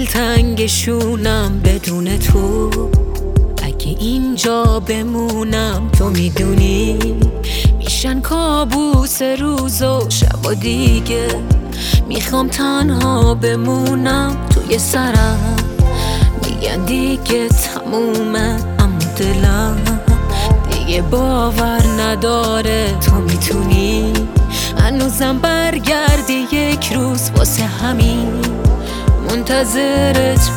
دلتنگشونم بدون تو. اگه اینجا بمونم تو میدونی میشن کابوس روز و شب و دیگه میخوام تنها بمونم توی سرم. میگن دیگه تمومه اما دلم دیگه باور نداره تو میتونی هنوزم برگردی یک روز. واسه همین منتظرت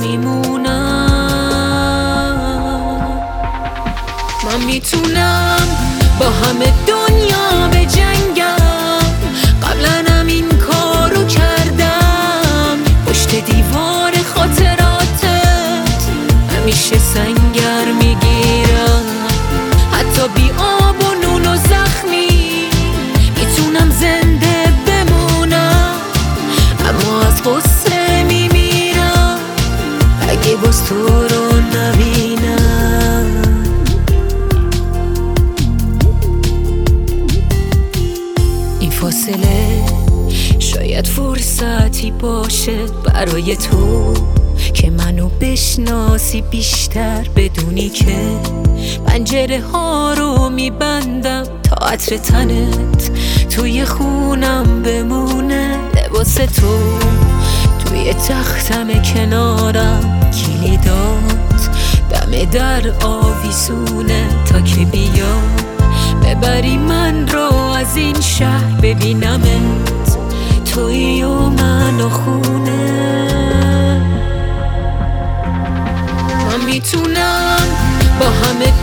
میمونم. من میتونم با همه دنیا بجنگم، قبلا هم این کارو کردم. پشت دیوار خاطراتت همیشه سنگر میگیرم. حتی بی آب و نون و زخمی میتونم زنده بمونم، اما از غصه میمیرم اگه باز تو رو نبینم. این فاصله شاید فرصتی باشه برای تو که منو بشناسی بیشتر، بدونی که پنجره ها رو میبندم تا عطر تنت توی خونم بمونه. لباس تو توی تختم کنارم، کلیدات دم در آویزونه تا که بیا ببری من رو از این شهر ببینمت توی و من و خونه. من میتونم با همه